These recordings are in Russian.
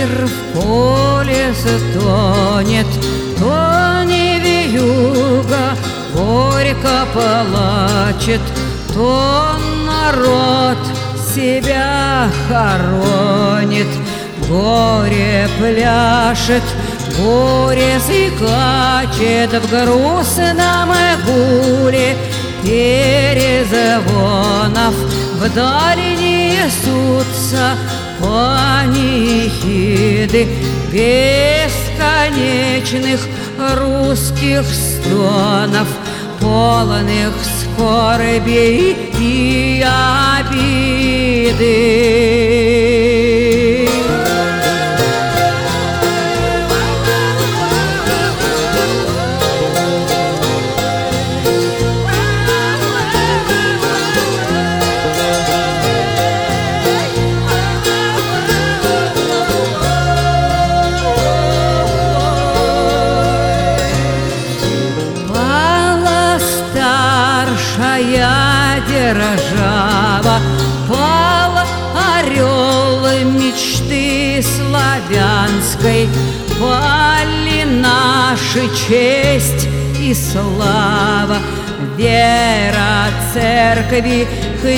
ветер в поле стонет, то не вьюга горько плачет, то народ себя хоронит. Горе пляшет, горе скачет в грустном гуле перезвонов. Вдали несутся панихиды бесконечных русских стонов, полных скорби и обиды. Держава, пал орел мечты славянской, пали наши честь и слава, вера церкви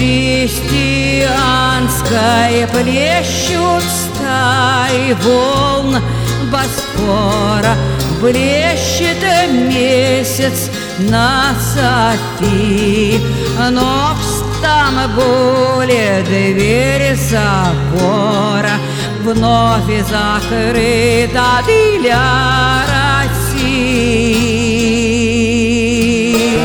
христианской. Плещут стаи волн Босфора, блещет месяц на Софии, но в Стамбуле дверь собора вновь закрыта для России.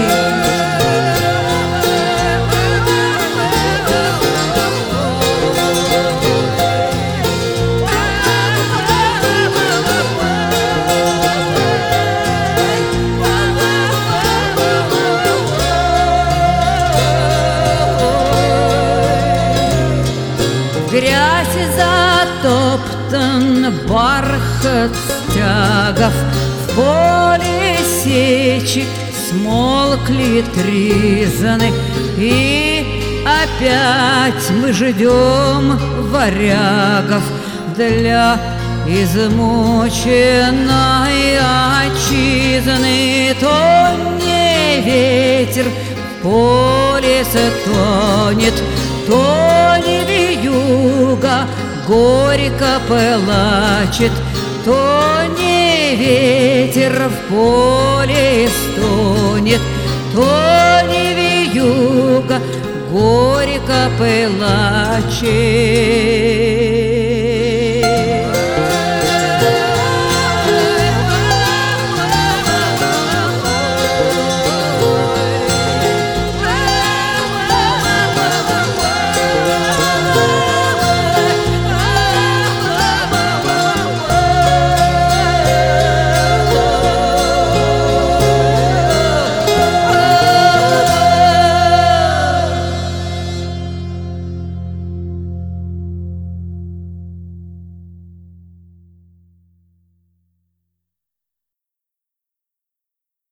Грязь затоптан бархат стягов, в поле сечи смолкли тризны, и опять мы ждем варягов для измученной отчизны. То не ветер в поле стонет, то не вьюга горько плачет, то не ветер в поле стонет, то не вьюга горько плачет.